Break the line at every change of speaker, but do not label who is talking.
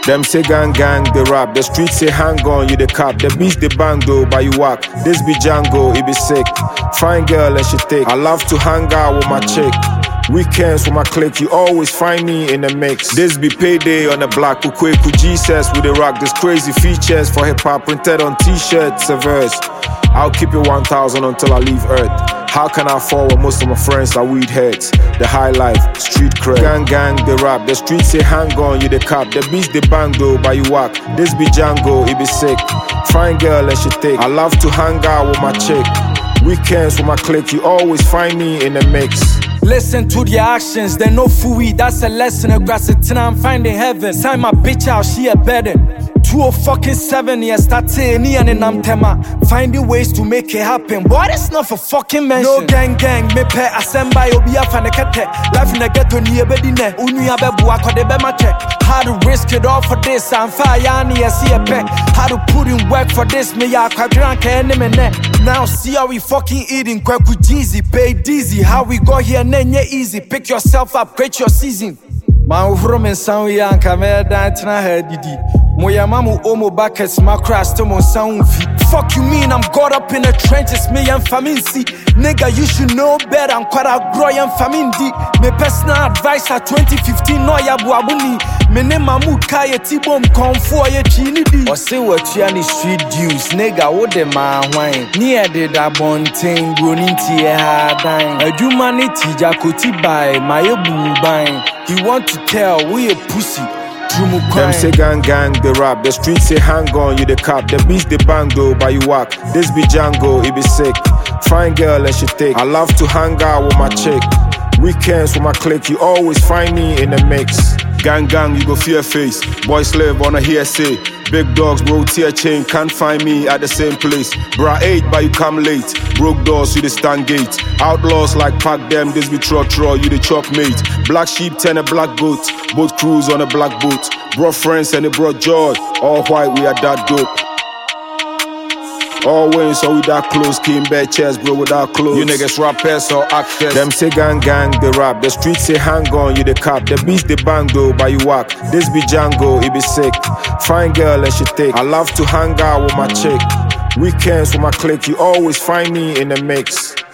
Them say gang gang, they rap. The streets say hang on, you the cap. The beats they bang though, but you whack. This be Django, it be sick. Fine girl and she thick. I love to hang out with my chick. Weekends with my clique, you always find me in the mix. This be payday on the block. Kukweku Jesus with the rock. This crazy features for hip hop printed on t-shirts. A verse. I'll keep it 1,000 until I leave Earth. How can I fall when most of my friends are weed heads? The high life, street cred. Gang gang, they rap. The streets say hang on, you the cap. The beats they bang though, but you whack. This be Django, it be sick. Fine girl and she thick. I love to hang out with my chick. Weekends with my clique, you always find me in the mix.
Listen to the actions, they know fooey. That's a lesson. Across it till I'm finding heaven. Sign my bitch out, she a better. 207 years, that's it, and I'm tema. Finding ways to make it happen. Boy, that's not for fucking mention. No gang gang, me pe assemble obi afanekete. Life in the ghetto ni ebedine. Unu ya bebu akode be mache. How to risk it all for this? I'm fire yani see a pe. How to put in work for this? Me ya kwadrank enemy ne. Now see how we fucking eating. Kweku Jeezy, pay dizzy. How we got here nenye easy. Pick yourself up, create your season. Man from in sound yanka me dance na headidi. Moya mamu omo buckets, my crash to mon sound feet. Fuck you mean I'm got up in the trenches, me and famine see. Nigga, you should know better, I'm quite a grow and famine deep. Me personal advice at 2015, no ya buabuni. Me name Mahmoud Kaya T-bomb come for ya chini di. Or say what you any street dues, nigga, what the man wine. Near the dabonting, running tea hard dime. A humanity jakoti by my boo bang. He want to tell we a pussy.
Them say gang gang, they rap. The streets say hang on, you the cap. The beats they bang though, but you whack. This be Django, it be sick. Fine girl and she thick. I love to hang out with my chick. Weekends with my clique, you always find me in the mix. Gang gang, you go fear face. Boy slave on a hearsay. Big dogs, bro, tear chain. Can't find me at the same place. Bra 8, but you come late. Broke doors, you the stand gate. Outlaws like pack them, this be tro, you the chalk mate. Black sheep, 10 a black boat. Both crews on a black boat. Brought friends and they brought joy. All white, we are that dope. All wins, so we that close. Came bad chest, bro, without clothes. You niggas rappers or actors. Them say gang gang, they rap. The streets say hang on, you the cap. The beats they bang though, but you whack. This be Django, it be sick. Fine girl and she thick. I love to hang out with my chick. Weekends with my clique, you always find me in the mix.